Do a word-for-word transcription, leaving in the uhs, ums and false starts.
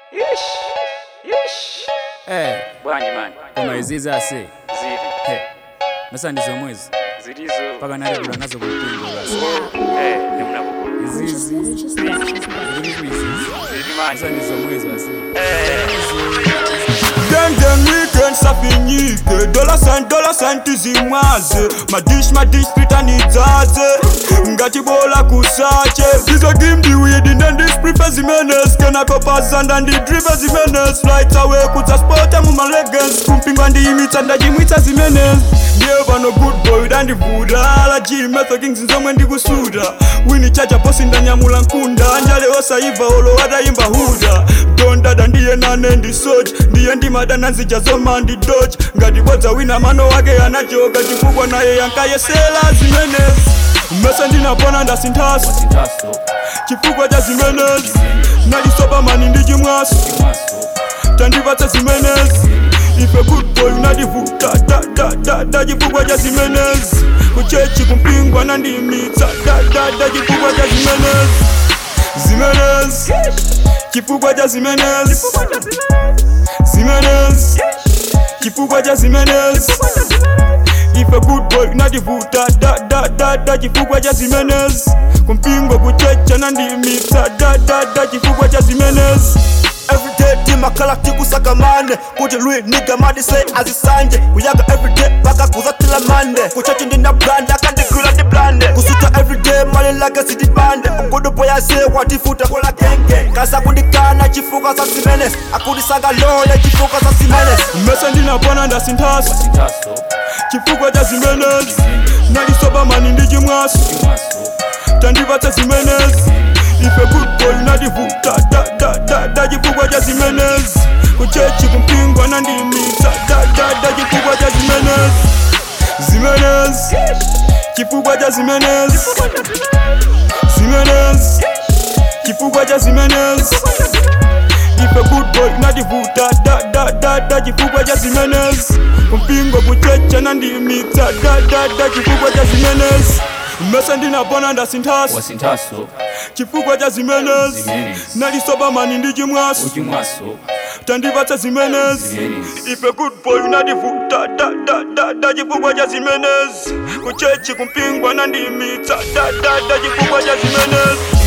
Yeesh. Yeesh. Eh, Bwanji man. koma izizi ase. Ziri. He. Masa ndizo mwezi. Zirizo. Paka naregula nazo kumpingo basi. Eh, ni mnakukuru. Izizi. Izizi izizi. Ziri man. Masa ndizo mwezi ase. Eh. Gang gang weekend safinyike Dollar sign, dollar sign tizimwaze Madish, madish pita nizaze Ngati bola kusache Dizo game di weed and then this prefer zimenes Kena kopas and then the driver zimenes Flights away kuta sport emu my legends Kumpingwa ndi imita ndaji mwita zimenes Never no good boy than the Buddha Ala G metho kings nzomwe ndi kusuda Wini chacha posi ndanya mula nkunda Njale osa iva olo wada imba huda Donda da ndiye nane ndi soch Ndiye ndi madana nzija zoma ndi dodge Ngati bodza wina mano wake anachoka Chifukwa naye yankaye sela zimenes Mesa ndinapona ndasintaso Chifukwa cha zimenes Nalisoba mani ndi jimwaso Tandivatsa zimenes If a good boy unadivuta da da da da Chifukwa cha zimenes Kuchechi kumpingwa na ndimitsa da da da Chifukwa cha zimenes Zimenes Chifukwa cha zimenes Zimenes Chifukwa cha zimenes If a good boy unadivuta da da da da Chifukwa cha zimenes Kumpingwa kuchecha na ndimitsa da da da Chifukwa cha zimenes Everyday tima kalakti kusaka mane Kuti lui nigga madi say azisanje Kuyaga everyday baka kuzatila mande Kuchachi ndina brand akandi kula di blande Kusuta everyday mali laga sidi bande Ukudu poya se watifuta kula genge Kasa kundikana chifuka sa simenes Akudisanga loya chifuka sa simenes Mesa ndinapona ndasintaso Chifukwa cha zimenes Nalisoba mani ndi jimwaso Tandivatsa zimenes If a good boy unadivuta da da da da Chifukwa cha zimenes Kuchechi kumpingwa na ndimitsa da da da Chifukwa cha zimenes Zimenes Chifukwa cha zimenes Zimenes Chifukwa cha zimenes If a good boy unadivuta da da da da Chifukwa cha zimenes Kumpingwa kuchecha na ndimitsa da da da Chifukwa cha zimenes Mesa ndinapona ndasintaso Wasintaso. Chifukwa cha zimenes Zimenes. Nalisoba mani ndi jimwaso Ujimwaso. Tandivatsa zimenes Zimenes. If a good boy unadivuta da da da da Chifukwa cha zimenes Kuchechi kumpingwa na ndimitsa da da da Chifukwa cha zimenes